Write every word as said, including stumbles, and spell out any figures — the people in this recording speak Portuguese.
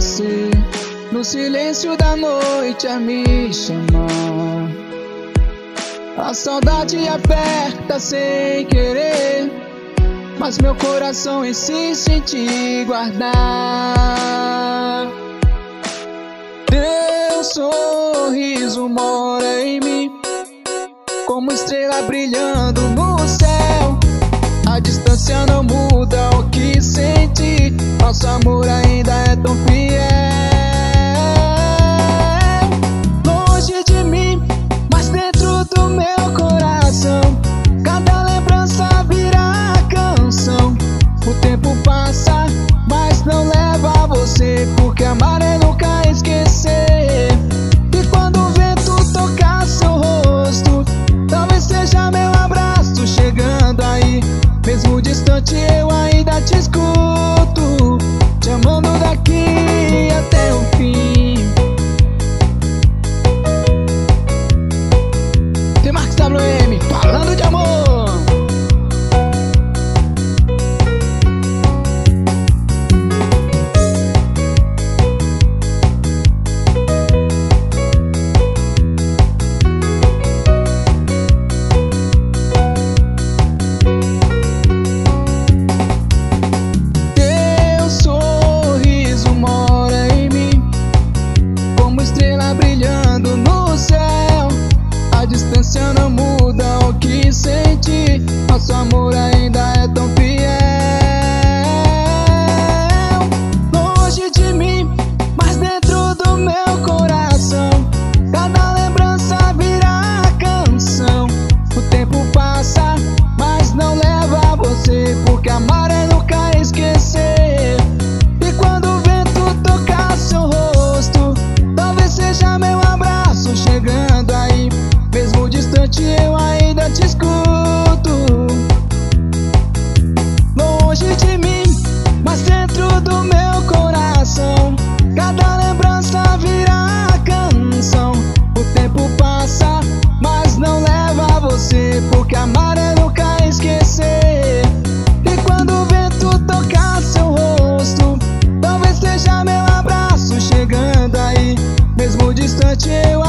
você no silêncio da noite a me chamar. A saudade aperta sem querer, mas meu coração insiste em te guardar. Teu sorriso mora em mim, como estrela brilhando no céu. A distância não muda o que senti, nosso amor ainda é tão fiel. Longe de mim, mas dentro do meu coração, cada lembrança vira canção. O tempo passa, mas não leva você, porque amar é nunca esquecer. E quando o vento tocar seu rosto, talvez seja meu abraço chegando aí. Mesmo distante eu ainda te escuto, te amando daqui até o fim. Tem Marcos W M falando de amor. Brilhando no céu, a distância não muda o que senti, nosso amor ainda é tão fiel. Longe de mim, mas dentro do meu coração, cada lembrança vira canção. O tempo passa, mas não leva você, porque amar é nunca esquecer. E quando o vento tocar seu rosto, talvez seja meu abraço chegando aí. Mesmo distante eu ainda te escuto. Longe de mim, mas dentro do meu coração, cada lembrança vira canção. O tempo passa, mas não leva você, porque amar é nunca esquecer. E quando o vento tocar seu rosto, talvez seja meu abraço chegando aí. Mesmo distante eu